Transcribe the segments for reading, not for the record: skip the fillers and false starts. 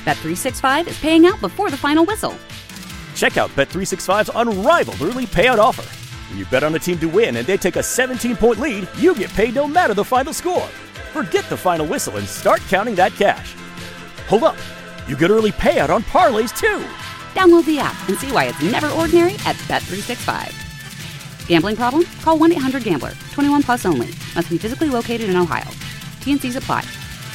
Bet365 is paying out before the final whistle. Check out Bet365's unrivaled early payout offer. When you bet on a team to win and they take a 17-point lead, you get paid no matter the final score. Forget the final whistle and start counting that cash. Hold up. You get early payout on parlays, too. Download the app and see why it's never ordinary at Bet365. Gambling problem? Call 1-800-GAMBLER. 21 plus only. Must be physically located in Ohio. T&Cs apply.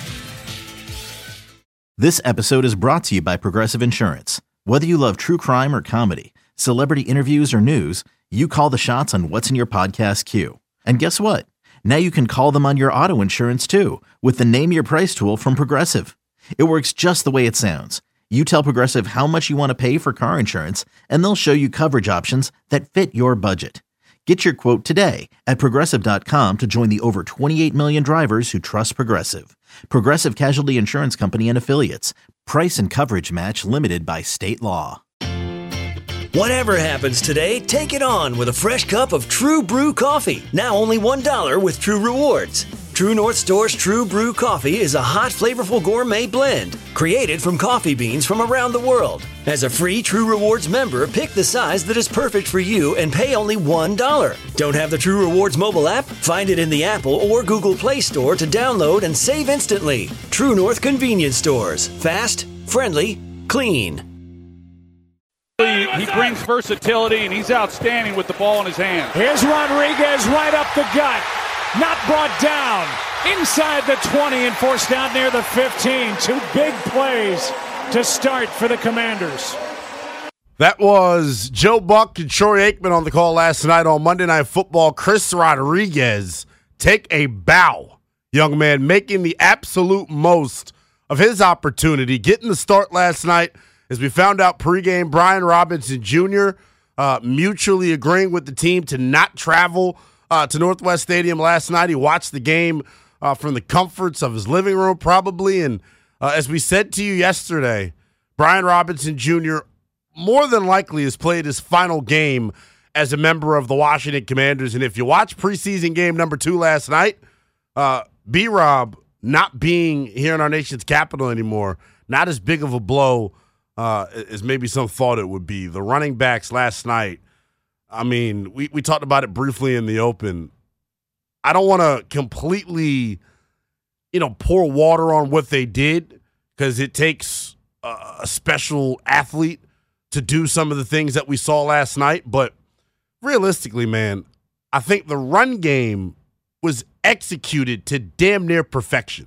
This episode is brought to you by Progressive Insurance. Whether you love true crime or comedy, celebrity interviews or news, you call the shots on what's in your podcast queue. And guess what? Now you can call them on your auto insurance too with the Name Your Price tool from Progressive. It works just the way it sounds. You tell Progressive how much you want to pay for car insurance, and they'll show you coverage options that fit your budget. Get your quote today at Progressive.com to join the over 28 million drivers who trust Progressive. Progressive Casualty Insurance Company and Affiliates. Price and coverage match limited by state law. Whatever happens today, take it on with a fresh cup of True Brew coffee. Now only $1 with True Rewards. True North Store's True Brew coffee is a hot, flavorful gourmet blend created from coffee beans from around the world. As a free True Rewards member, pick the size that is perfect for you and pay only $1. Don't have the True Rewards mobile app? Find it in the Apple or Google Play Store to download and save instantly. True North Convenience Stores. Fast, friendly, clean. He brings versatility, and he's outstanding with the ball in his hand. Here's Rodriguez right up the gut. Not brought down. Inside the 20 and forced down near the 15. Two big plays to start for the Commanders. That was Joe Buck and Troy Aikman on the call last night on Monday Night Football. Chris Rodriguez, take a bow. Young man making the absolute most of his opportunity. Getting the start last night. As we found out pregame, Brian Robinson Jr. Mutually agreeing with the team to not travel to Northwest Stadium last night. He watched the game from the comforts of his living room probably. And as we said to you yesterday, Brian Robinson Jr. more than likely has played his final game as a member of the Washington Commanders. And if you watch preseason game number 2 last night, B-Rob not being here in our nation's capital anymore, not as big of a blow as maybe some thought it would be. The running backs last night, I mean, we talked about it briefly in the open. I don't want to completely, pour water on what they did because it takes a special athlete to do some of the things that we saw last night. But realistically, man, I think the run game was executed to damn near perfection.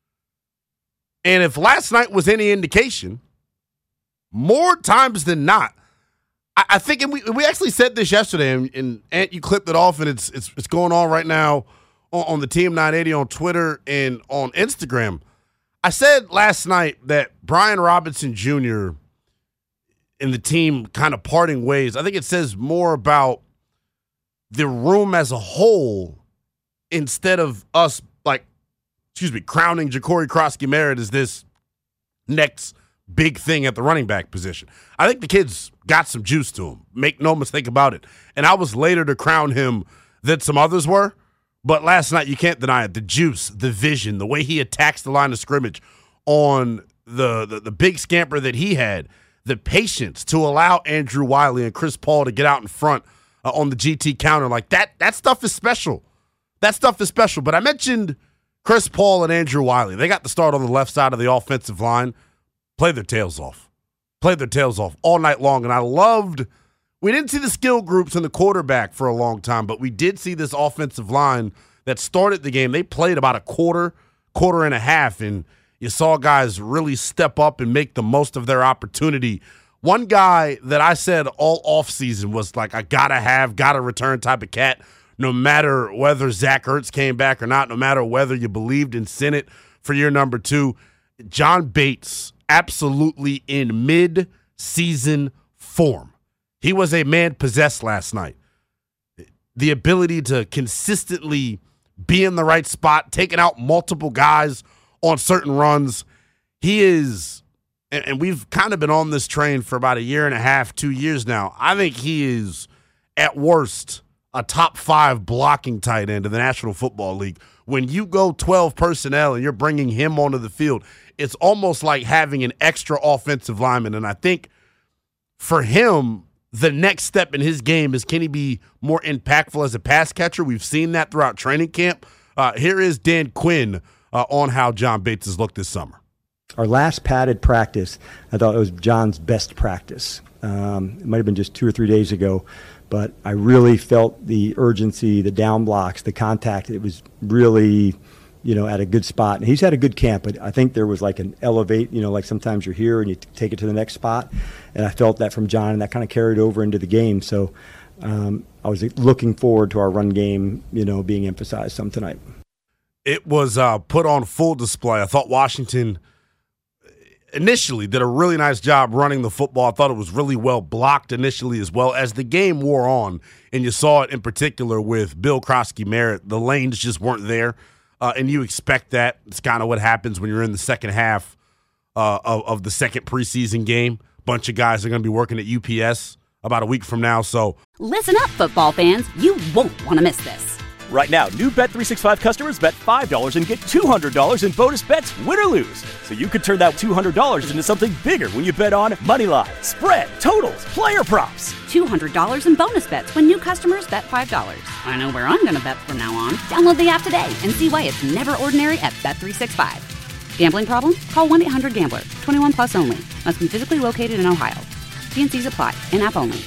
And if last night was any indication, more times than not, I think, and we actually said this yesterday, and Ant, you clipped it off, and it's going on right now on the Team 980 on Twitter and on Instagram. I said last night that Brian Robinson Jr. and the team kind of parting ways, I think it says more about the room as a whole instead of us, crowning Ja'Cory Krosky-Merritt as this next big thing at the running back position. I think the kid's got some juice to him. Make no mistake about it. And I was later to crown him than some others were. But last night, you can't deny it. The juice, the vision, the way he attacks the line of scrimmage on the big scamper that he had, the patience to allow Andrew Wiley and Chris Paul to get out in front on the GT counter. Like that stuff is special. That stuff is special. But I mentioned Chris Paul and Andrew Wiley. They got the start on the left side of the offensive line. Played their tails off all night long. And I loved, we didn't see the skill groups and the quarterback for a long time, but we did see this offensive line that started the game. They played about a quarter and a half, and you saw guys really step up and make the most of their opportunity. One guy that I said all offseason was like, I gotta return type of cat, no matter whether Zach Ertz came back or not, no matter whether you believed in Senate for year number 2. John Bates, absolutely in mid-season form. He was a man possessed last night. The ability to consistently be in the right spot, taking out multiple guys on certain runs. He is, and we've kind of been on this train for about a year and a half, 2 years now. I think he is, at worst, a top 5 blocking tight end in the National Football League. When you go 12 personnel and you're bringing him onto the field, it's almost like having an extra offensive lineman. And I think for him, the next step in his game is, can he be more impactful as a pass catcher? We've seen that throughout training camp. Here is Dan Quinn on how John Bates has looked this summer. Our last padded practice, I thought it was John's best practice. It might have been just 2 or 3 days ago, but I really felt the urgency, the down blocks, the contact. It was really, at a good spot. And he's had a good camp, but I think there was like an elevate, like sometimes you're here and you take it to the next spot. And I felt that from John, and that kind of carried over into the game. So I was looking forward to our run game, being emphasized some tonight. It was put on full display. I thought Washington initially did a really nice job running the football. I thought it was really well blocked initially as well. As the game wore on, and you saw it in particular with Bill Krosky-Merritt, the lanes just weren't there, and you expect that. It's kind of what happens when you're in the second half of the second preseason game. A bunch of guys are going to be working at UPS about a week from now. So listen up, football fans. You won't want to miss this. Right now, new Bet365 customers bet $5 and get $200 in bonus bets, win or lose. So you could turn that $200 into something bigger when you bet on Moneyline, spread, totals, player props. $200 in bonus bets when new customers bet $5. I know where I'm going to bet from now on. Download the app today and see why it's never ordinary at Bet365. Gambling problem? Call 1-800-GAMBLER. 21 plus only. Must be physically located in Ohio. T&Cs apply. In-app only.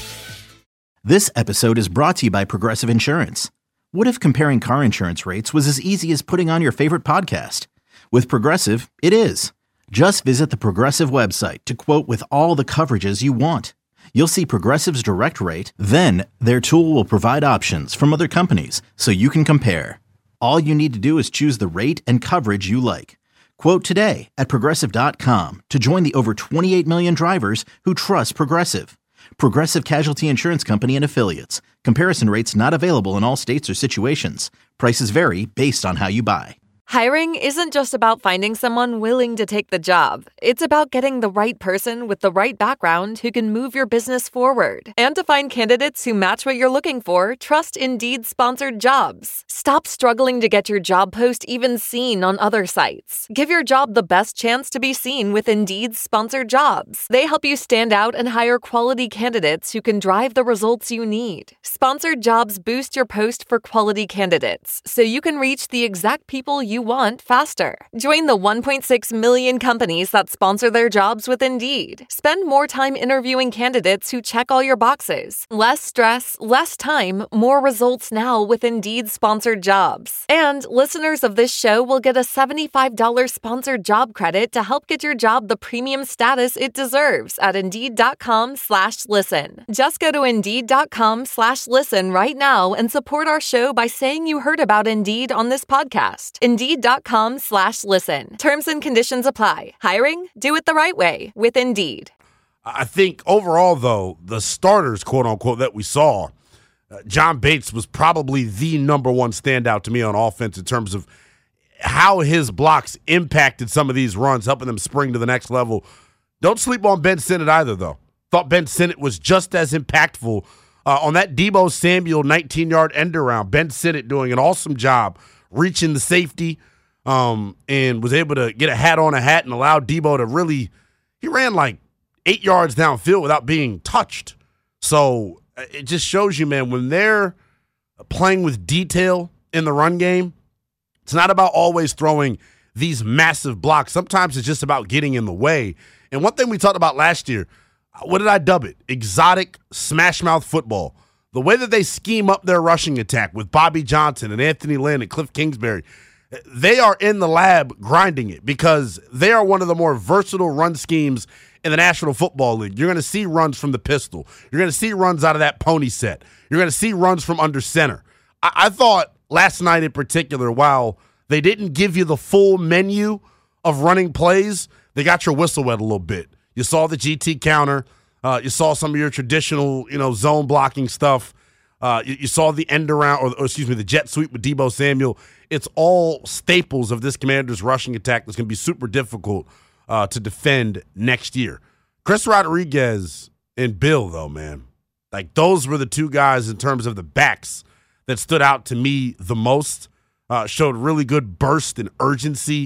This episode is brought to you by Progressive Insurance. What if comparing car insurance rates was as easy as putting on your favorite podcast? With Progressive, it is. Just visit the Progressive website to quote with all the coverages you want. You'll see Progressive's direct rate, then their tool will provide options from other companies so you can compare. All you need to do is choose the rate and coverage you like. Quote today at Progressive.com to join the over 28 million drivers who trust Progressive. Progressive Casualty Insurance Company and Affiliates. Comparison rates not available in all states or situations. Prices vary based on how you buy. Hiring isn't just about finding someone willing to take the job. It's about getting the right person with the right background who can move your business forward. And to find candidates who match what you're looking for, trust Indeed-sponsored jobs. Stop struggling to get your job post even seen on other sites. Give your job the best chance to be seen with Indeed-sponsored jobs. They help you stand out and hire quality candidates who can drive the results you need. Sponsored jobs boost your post for quality candidates, so you can reach the exact people you want faster. Join the 1.6 million companies that sponsor their jobs with Indeed. Spend more time interviewing candidates who check all your boxes. Less stress, less time, more results now with Indeed-sponsored jobs. And listeners of this show will get a $75 sponsored job credit to help get your job the premium status it deserves at Indeed.com/listen. Just go to Indeed.com/listen right now and support our show by saying you heard about Indeed on this podcast. Indeed.com/listen. Terms and conditions apply. Hiring? Do it the right way with Indeed. I think overall, though, the starters, quote unquote, that we saw, John Bates was probably the number one standout to me on offense in terms of how his blocks impacted some of these runs, helping them spring to the next level. Don't sleep on Ben Sinnott either, though. Thought Ben Sinnott was just as impactful on that Deebo Samuel 19-yard end around. Ben Sinnott doing an awesome job reaching the safety, and was able to get a hat on a hat and allow Deebo to really – he ran like 8 yards downfield without being touched. So it just shows you, man, when they're playing with detail in the run game, it's not about always throwing these massive blocks. Sometimes it's just about getting in the way. And one thing we talked about last year, what did I dub it? Exotic smash mouth football. The way that they scheme up their rushing attack with Bobby Johnson and Anthony Lynn and Cliff Kingsbury, they are in the lab grinding it because they are one of the more versatile run schemes in the National Football League. You're going to see runs from the pistol. You're going to see runs out of that pony set. You're going to see runs from under center. I thought last night in particular, while they didn't give you the full menu of running plays, they got your whistle wet a little bit. You saw the GT counter. You saw some of your traditional, zone blocking stuff. You saw the end around, the jet sweep with Deebo Samuel. It's all staples of this Commanders rushing attack that's going to be super difficult to defend next year. Chris Rodriguez and Bill, though, man, like those were the two guys in terms of the backs that stood out to me the most. Showed really good burst and urgency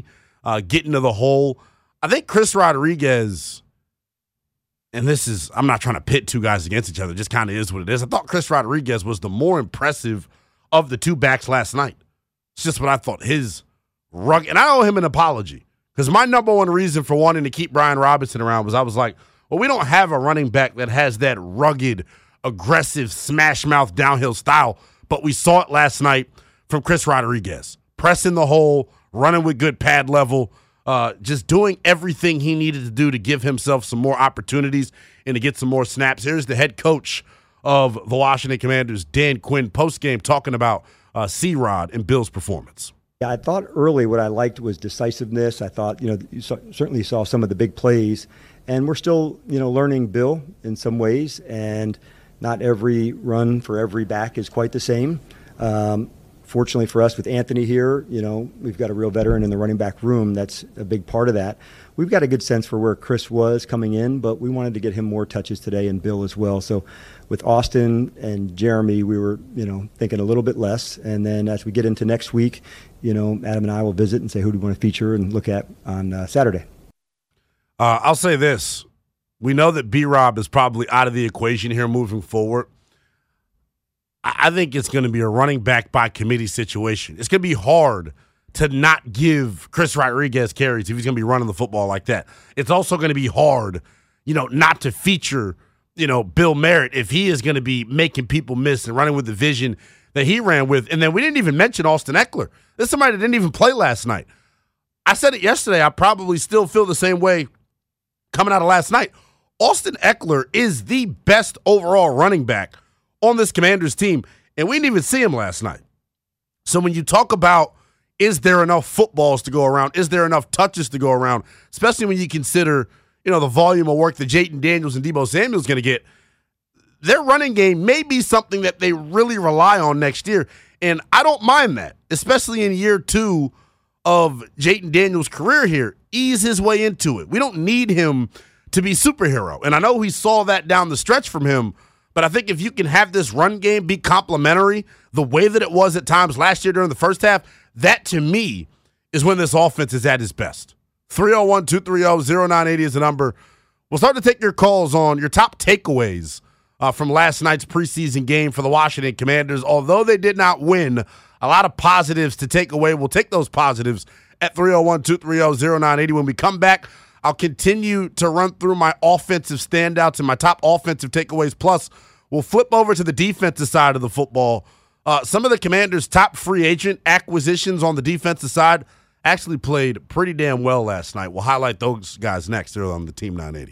get into the hole. I think Chris Rodriguez, and this is, I'm not trying to pit two guys against each other, it just kind of is what it is. I thought Chris Rodriguez was the more impressive of the two backs last night. It's just what I thought. His rugged, and I owe him an apology, because my number one reason for wanting to keep Brian Robinson around was I was like, well, we don't have a running back that has that rugged, aggressive, smash mouth downhill style, but we saw it last night from Chris Rodriguez. Pressing the hole, running with good pad level, just doing everything he needed to do to give himself some more opportunities and to get some more snaps. Here's the head coach of the Washington Commanders, Dan Quinn, postgame talking about C-Rod and Bill's performance. Yeah, I thought early what I liked was decisiveness. I thought, you certainly saw some of the big plays, and we're still, learning Bill in some ways, and not every run for every back is quite the same. Fortunately for us with Anthony here, we've got a real veteran in the running back room. That's a big part of that. We've got a good sense for where Chris was coming in, but we wanted to get him more touches today, and Bill as well. So with Austin and Jeremy, we were, thinking a little bit less. And then as we get into next week, Adam and I will visit and say who do we want to feature and look at on Saturday. I'll say this. We know that B-Rob is probably out of the equation here moving forward. I think it's going to be a running back by committee situation. It's going to be hard to not give Chris Rodriguez carries if he's going to be running the football like that. It's also going to be hard, not to feature, Bill Merritt if he is going to be making people miss and running with the vision that he ran with. And then we didn't even mention Austin Eckler. This is somebody that didn't even play last night. I said it yesterday. I probably still feel the same way coming out of last night. Austin Eckler is the best overall running back on this Commanders team, and we didn't even see him last night. So when you talk about is there enough footballs to go around, is there enough touches to go around, especially when you consider, the volume of work that Jayden Daniels and Deebo Samuel's going to get, their running game may be something that they really rely on next year, and I don't mind that, especially in year 2 of Jayden Daniels' career here. Ease his way into it. We don't need him to be superhero, and I know he saw that down the stretch from him. But I think if you can have this run game be complementary the way that it was at times last year during the first half, that to me is when this offense is at its best. 301-230-0980 is the number. We'll start to take your calls on your top takeaways from last night's preseason game for the Washington Commanders. Although they did not win, a lot of positives to take away. We'll take those positives at 301-230-0980. When we come back, I'll continue to run through my offensive standouts and my top offensive takeaways. Plus, we'll flip over to the defensive side of the football. Some of the Commanders' top free agent acquisitions on the defensive side actually played pretty damn well last night. We'll highlight those guys next here on the Team 980.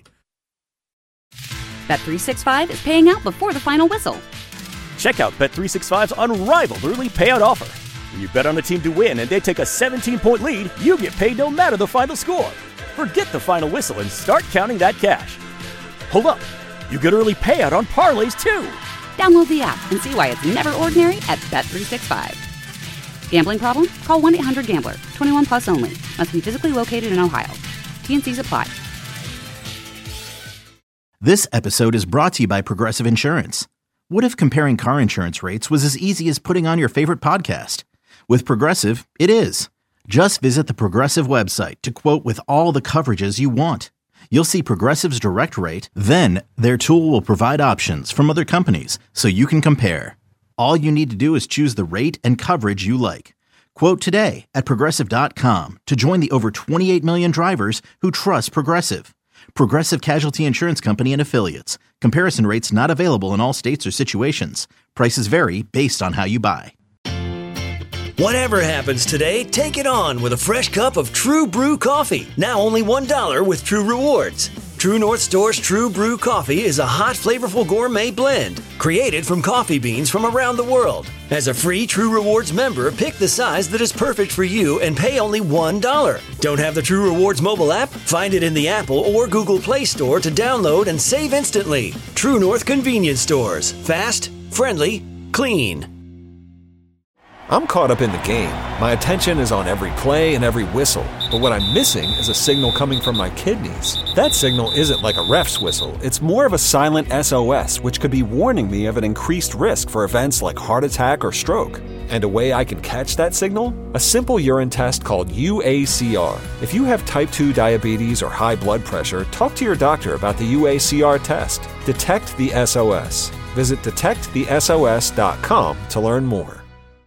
Bet365 is paying out before the final whistle. Check out Bet365's unrivaled early payout offer. When you bet on a team to win and they take a 17-point lead, you get paid no matter the final score. Forget the final whistle and start counting that cash. Hold up. You get early payout on parlays, too. Download the app and see why it's never ordinary at Bet365. Gambling problem? Call 1-800-GAMBLER. 21 plus only. Must be physically located in Ohio. T&Cs apply. This episode is brought to you by Progressive Insurance. What if comparing car insurance rates was as easy as putting on your favorite podcast? With Progressive, it is. Just visit the Progressive website to quote with all the coverages you want. You'll see Progressive's direct rate, then their tool will provide options from other companies so you can compare. All you need to do is choose the rate and coverage you like. Quote today at Progressive.com to join the over 28 million drivers who trust Progressive. Progressive Casualty Insurance Company and Affiliates. Comparison rates not available in all states or situations. Prices vary based on how you buy. Whatever happens today, take it on with a fresh cup of True Brew coffee. Now only $1 with True Rewards. True North Store's True Brew coffee is a hot, flavorful gourmet blend created from coffee beans from around the world. As a free True Rewards member, pick the size that is perfect for you and pay only $1. Don't have the True Rewards mobile app? Find it in the Apple or Google Play Store to download and save instantly. True North Convenience Stores. Fast, friendly, clean. I'm caught up in the game. My attention is on every play and every whistle. But what I'm missing is a signal coming from my kidneys. That signal isn't like a ref's whistle. It's more of a silent SOS, which could be warning me of an increased risk for events like heart attack or stroke. And a way I can catch that signal? A simple urine test called UACR. If you have type 2 diabetes or high blood pressure, talk to your doctor about the UACR test. Detect the SOS. Visit detectthesos.com to learn more.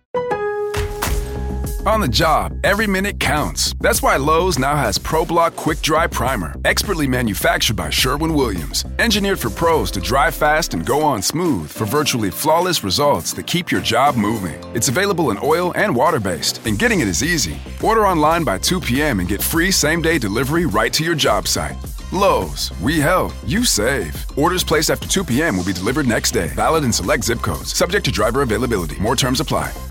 On the job, every minute counts. That's why Lowe's now has ProBlock Quick Dry Primer, expertly manufactured by Sherwin-Williams. Engineered for pros to dry fast and go on smooth for virtually flawless results that keep your job moving. It's available in oil and water-based, and getting it is easy. Order online by 2 p.m. and get free same-day delivery right to your job site. Lowe's, we help, you save. Orders placed after 2 p.m. will be delivered next day. Valid in select zip codes. Subject to driver availability. More terms apply.